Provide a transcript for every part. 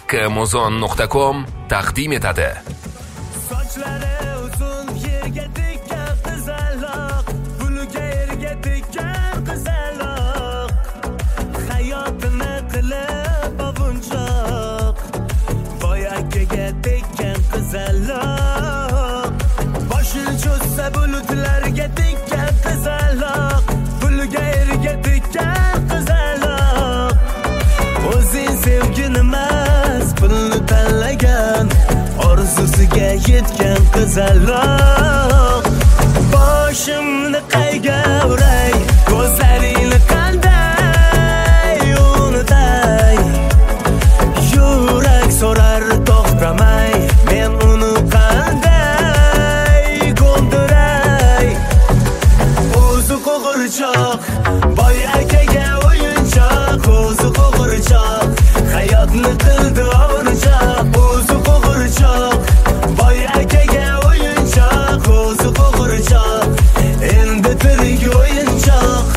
kmozon.com taqdim etadi. Sochlari uzun yerga tekkan qizaloq, pulga yerga tekkan qizaloq, hayotini qilib ovunchoq, boy akaga tekkan qizaloq, boshini cho'zsa bulutlarga tekkan qizaloq, pulga yerga tekkan qizaloq, o'zing sevgin emas pulni tanlagan, orzusiga yetgan qizaloq, boshimni qayga uray, ko'zlaringni qanday unutay, yurak so'rar to'xtamay, men uni qanday ko'ndiray, o'zi qo'g'irchoq, boy akaga o'yinchoq, o'zi qo'g'irchoq, hayotni qildi ovunchoq, o'zi qo'g'irchoq, boy akaga o'yinchoq, o'zi qo'g'irchoq, endi tirik o'yinchoq.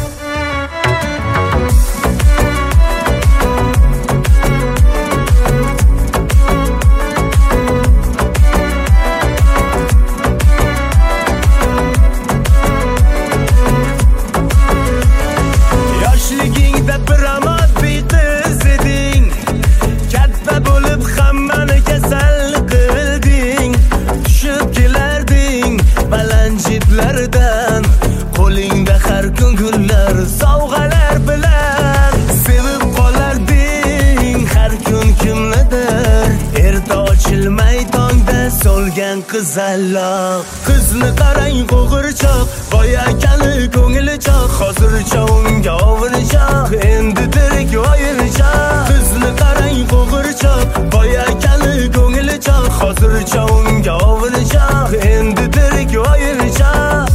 Yoshligingda bir amoddiy qiz eding, katta bo'lib hammani kasal qilding, tushib kelarding baland jiplardan, qo'lingda har kun gullar sovg'alar bilan, sevib qolarding har kun kimnidir, erta ochilmay tongda so'lgan qizaloq, qizni qarang qo'g'irchoq, boy akani ko'ngli choq, hozircha unga ovunchoq, endi tirik o'yinchoq, qizni qarang qo'g'irchoq, boy akani ko'ngli choq, hozircha unga ovunchoq, endi tirik o'yinchoq.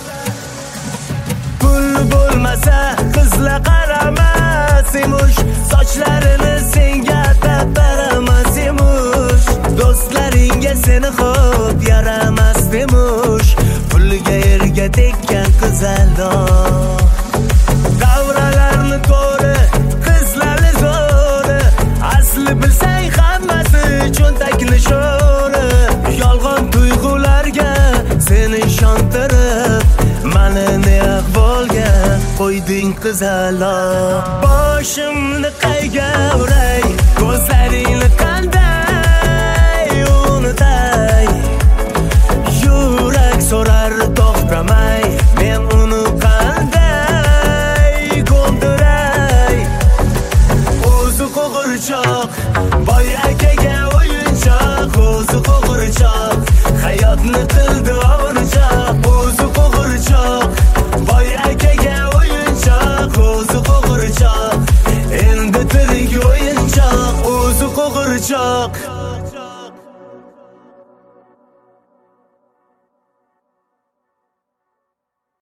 Pul bo'lmasa qizlar qaramas emish, sochlarini senga taramas emish, do'stlaringga seni xo'p yaramas emish, pulga yerga tekkan qizaloq, davralarni ko'ri, qizlarni zo'ri, asli bilsang hammasi cho'ntakni sho'ri, yolg'on tuyg'ularga seni ishontirib, mani ne ahvolga qo'yding qizaloq, boshimni qayga uray, ko'zlaringni qanday unutay, yurak so'rar to'xtamay, men uni qanday ko'ndiray, o'zi qo'g'irchoq, boy akaga o'yinchoq, o'zi qo'g'irchoq, hayotni qildi ovunchoq, o'zi qo'g'irchoq, boy akaga o'yinchoq, o'zi qo'g'irchoq, endi tirik o'yinchoq, o'zi qo'g'irchoq.